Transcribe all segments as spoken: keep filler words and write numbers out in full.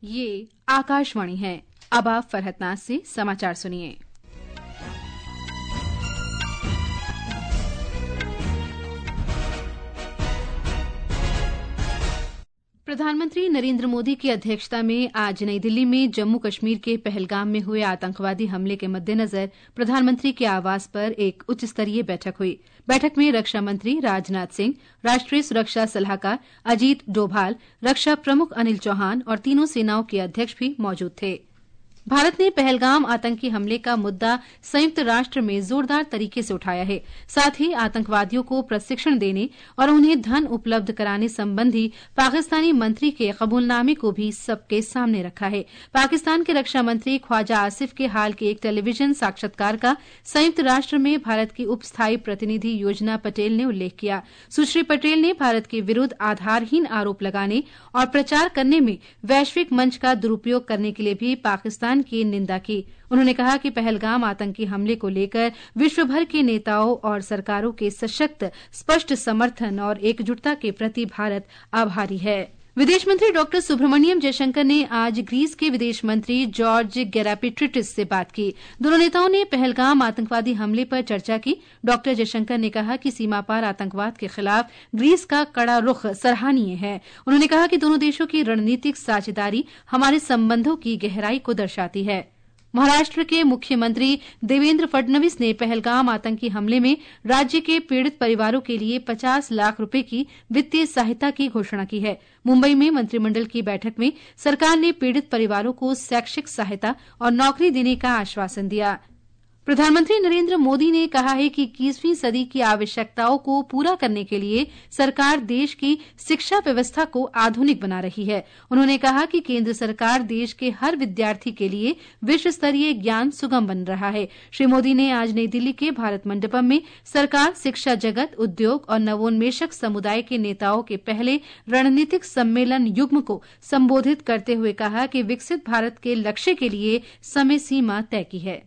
ये आकाशवाणी है। अब आप फरहत से समाचार सुनिए। प्रधानमंत्री नरेंद्र मोदी की अध्यक्षता में आज नई दिल्ली में जम्मू कश्मीर के पहलगाम में हुए आतंकवादी हमले के मद्देनजर प्रधानमंत्री के आवास पर एक उच्च स्तरीय बैठक हुई। बैठक में रक्षा मंत्री राजनाथ सिंह, राष्ट्रीय सुरक्षा सलाहकार अजीत डोभाल, रक्षा प्रमुख अनिल चौहान और तीनों सेनाओं के अध्यक्ष भी मौजूद थे। भारत ने पहलगाम आतंकी हमले का मुद्दा संयुक्त राष्ट्र में जोरदार तरीके से उठाया है। साथ ही आतंकवादियों को प्रशिक्षण देने और उन्हें धन उपलब्ध कराने संबंधी पाकिस्तानी मंत्री के कबूलनामे को भी सबके सामने रखा है। पाकिस्तान के रक्षा मंत्री ख्वाजा आसिफ के हाल के एक टेलीविजन साक्षात्कार का संयुक्त राष्ट्र में भारत की उप स्थायी प्रतिनिधि योजना पटेल ने उल्लेख किया। सुश्री पटेल ने भारत के विरूद्ध आधारहीन आरोप लगाने और प्रचार करने में वैश्विक मंच का दुरुपयोग करने के लिए भी पाकिस्तान की निंदा की। उन्होंने कहा कि पहलगाम आतंकी हमले को लेकर विश्व भर के नेताओं और सरकारों के सशक्त, स्पष्ट समर्थन और एकजुटता के प्रति भारत आभारी है। विदेश मंत्री डॉक्टर सुब्रमण्यम जयशंकर ने आज ग्रीस के विदेश मंत्री जॉर्ज गेरापेट्रिटिस से बात की। दोनों नेताओं ने पहलगाम आतंकवादी हमले पर चर्चा की। डॉक्टर जयशंकर ने कहा कि सीमा पार आतंकवाद के खिलाफ ग्रीस का कड़ा रुख सराहनीय है। उन्होंने कहा कि दोनों देशों की रणनीतिक साझेदारी हमारे संबंधों की गहराई को दर्शाती है। महाराष्ट्र के मुख्यमंत्री देवेंद्र फडणवीस ने पहलगाम आतंकी हमले में राज्य के पीड़ित परिवारों के लिए पचास लाख रुपए की वित्तीय सहायता की घोषणा की है। मुंबई में मंत्रिमंडल की बैठक में सरकार ने पीड़ित परिवारों को शैक्षिक सहायता और नौकरी देने का आश्वासन दिया। प्रधानमंत्री नरेंद्र मोदी ने कहा है कि इक्कीसवीं सदी की आवश्यकताओं को पूरा करने के लिए सरकार देश की शिक्षा व्यवस्था को आधुनिक बना रही है। उन्होंने कहा कि केंद्र सरकार देश के हर विद्यार्थी के लिए विश्व स्तरीय ज्ञान सुगम बन रहा है। श्री मोदी ने आज नई दिल्ली के भारत मंडपम में सरकार, शिक्षा जगत, उद्योग और नवोन्मेषक समुदाय के नेताओं के पहले रणनीतिक सम्मेलन युग्म को संबोधित करते हुए कहा कि विकसित भारत के लक्ष्य के लिए समय सीमा तय की है।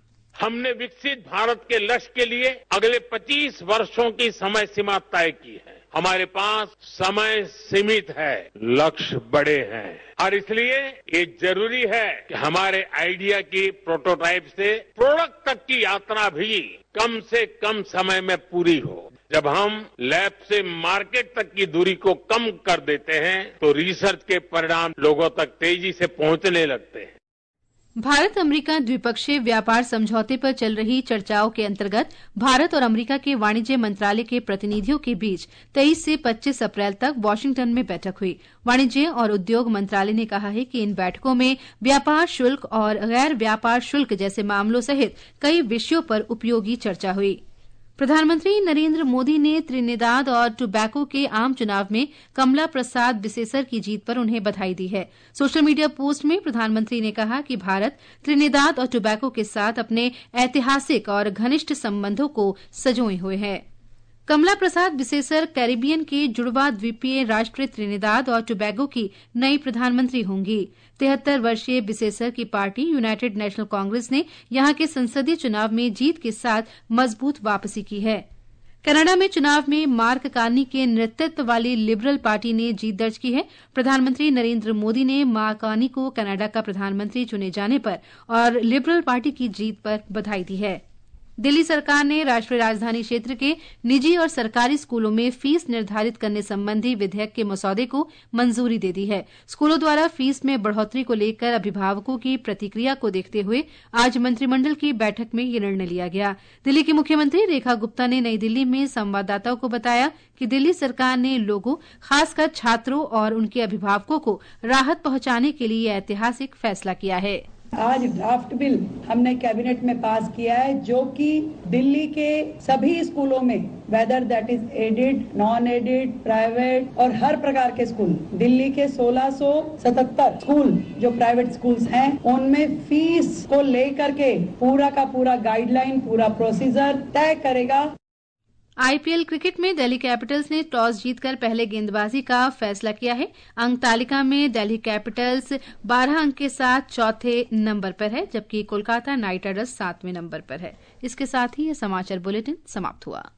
हमने विकसित भारत के लक्ष्य के लिए अगले पच्चीस वर्षों की समय सीमा तय की है। हमारे पास समय सीमित है, लक्ष्य बड़े हैं और इसलिए ये जरूरी है कि हमारे आइडिया की प्रोटोटाइप से प्रोडक्ट तक की यात्रा भी कम से कम समय में पूरी हो। जब हम लैब से मार्केट तक की दूरी को कम कर देते हैं तो रिसर्च के परिणाम लोगों तक तेजी से पहुंचने लगते हैं। भारत अमेरिका द्विपक्षीय व्यापार समझौते पर चल रही चर्चाओं के अंतर्गत भारत और अमेरिका के वाणिज्य मंत्रालय के प्रतिनिधियों के बीच तेईस से पच्चीस अप्रैल तक वाशिंगटन में बैठक हुई। वाणिज्य और उद्योग मंत्रालय ने कहा है कि इन बैठकों में व्यापार शुल्क और गैर व्यापार शुल्क जैसे मामलों सहित कई विषयों पर उपयोगी चर्चा हुई। प्रधानमंत्री नरेंद्र मोदी ने त्रिनिदाद और टोबैको के आम चुनाव में कमला प्रसाद बिसेसर की जीत पर उन्हें बधाई दी है। सोशल मीडिया पोस्ट में प्रधानमंत्री ने कहा कि भारत त्रिनिदाद और टोबैको के साथ अपने ऐतिहासिक और घनिष्ठ संबंधों को संजोए हुए है। कमला प्रसाद बिसेसर कैरिबियन के जुड़वा द्वीपीय राष्ट्र त्रिनिदाद और टोबैगो की नई प्रधानमंत्री होंगी। तिहत्तर वर्षीय बिसेसर की पार्टी यूनाइटेड नेशनल कांग्रेस ने यहां के संसदीय चुनाव में जीत के साथ मजबूत वापसी की है। कनाडा में चुनाव में मार्क कार्नी के नेतृत्व वाली लिबरल पार्टी ने जीत दर्ज की है। प्रधानमंत्री नरेंद्र मोदी ने मार्क कार्नी को कनाडा का प्रधानमंत्री चुने जाने पर और लिबरल पार्टी की जीत पर बधाई दी है। दिल्ली सरकार ने राष्ट्रीय राजधानी क्षेत्र के निजी और सरकारी स्कूलों में फीस निर्धारित करने संबंधी विधेयक के मसौदे को मंजूरी दे दी है। स्कूलों द्वारा फीस में बढ़ोतरी को लेकर अभिभावकों की प्रतिक्रिया को देखते हुए आज मंत्रिमंडल की बैठक में ये निर्णय लिया गया। दिल्ली की मुख्यमंत्री रेखा गुप्ता ने नई दिल्ली में संवाददाताओं को बताया कि दिल्ली सरकार ने लोगों, खासकर छात्रों और उनके अभिभावकों को राहत पहुंचाने के लिए ऐतिहासिक फैसला किया है। आज ड्राफ्ट बिल हमने कैबिनेट में पास किया है जो कि दिल्ली के सभी स्कूलों में, whether that is aided, non aided, private और हर प्रकार के स्कूल, दिल्ली के सोलह सौ सतहत्तर स्कूल जो प्राइवेट स्कूल्स हैं, उनमें फीस को लेकर के पूरा का पूरा गाइडलाइन, पूरा प्रोसीजर तय करेगा। आईपीएल क्रिकेट में दिल्ली कैपिटल्स ने टॉस जीतकर पहले गेंदबाजी का फैसला किया है। अंक तालिका में दिल्ली कैपिटल्स बारह अंक के साथ चौथे नंबर पर है, जबकि कोलकाता नाइट राइडर्स सातवें नंबर पर है। इसके साथ ही यह समाचार बुलेटिन समाप्त हुआ।